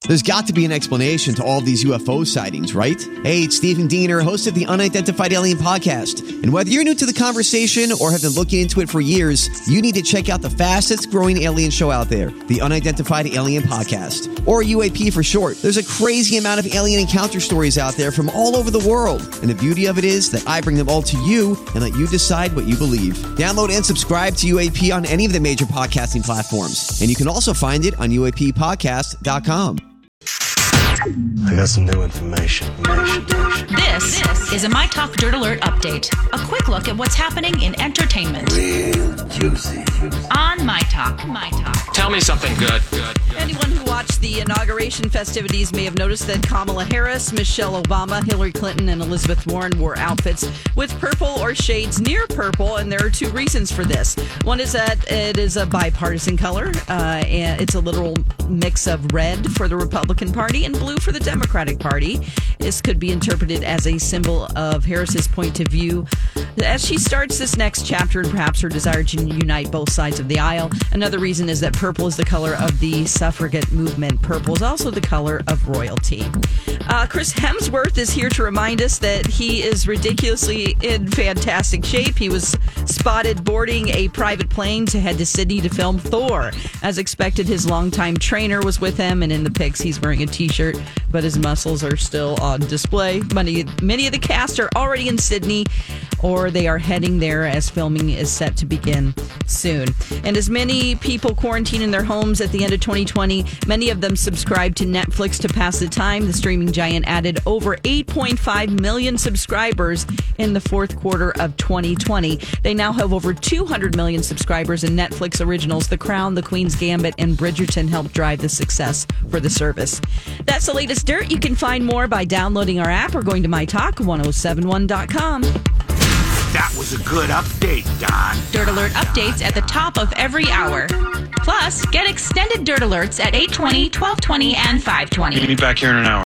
There's got to be an explanation to all of these UFO sightings, right? Hey, it's Stephen Diener, host of the Unidentified Alien Podcast. And whether you're new to the conversation or have been looking into it for years, you need to check out the fastest growing alien show out there, the Unidentified Alien Podcast, or UAP for short. There's a crazy amount of alien encounter stories out there from all over the world. And the beauty of it is that I bring them all to you and let you decide what you believe. Download and subscribe to UAP on any of the major podcasting platforms. And you can also find it on UAPpodcast.com. I got some new information. This is a My Talk Dirt Alert update. A quick look at what's happening in entertainment. Real juicy. On My Talk. Tell me something good. Anyone who watched the inauguration festivities may have noticed that Kamala Harris, Michelle Obama, Hillary Clinton, and Elizabeth Warren wore outfits with purple or shades near purple, and there are two reasons for this. One is that it is a bipartisan color, and it's a literal mix of red for the Republican Party and blue for the Democratic Party. This could be interpreted as a symbol of Harris's point of view as she starts this next chapter and perhaps her desire to unite both sides of the aisle. Another reason is that purple is the color of the suffragette movement. Purple is also the color of royalty. Chris Hemsworth is here to remind us that he is ridiculously in fantastic shape. He was spotted boarding a private plane to head to Sydney to film Thor. As expected, his longtime trainer was with him, and in the pics he's wearing a t-shirt, but his muscles are still on display. Many of the cast are already in Sydney, or they are heading there as filming is set to begin soon. And as many people quarantine in their homes at the end of 2020, many of them subscribed to Netflix to pass the time. The streaming giant added over 8.5 million subscribers in the fourth quarter of 2020. They now have over 200 million subscribers, and Netflix originals The Crown, The Queen's Gambit, and Bridgerton helped drive the success for the service. That's the latest dirt. You can find more by downloading our app or going to mytalk1071.com. That was a good update, Don. Dirt Alert updates at the top of every hour. Plus, get extended Dirt Alerts at 8:20, 12:20, and 5:20. Meet me back here in an hour.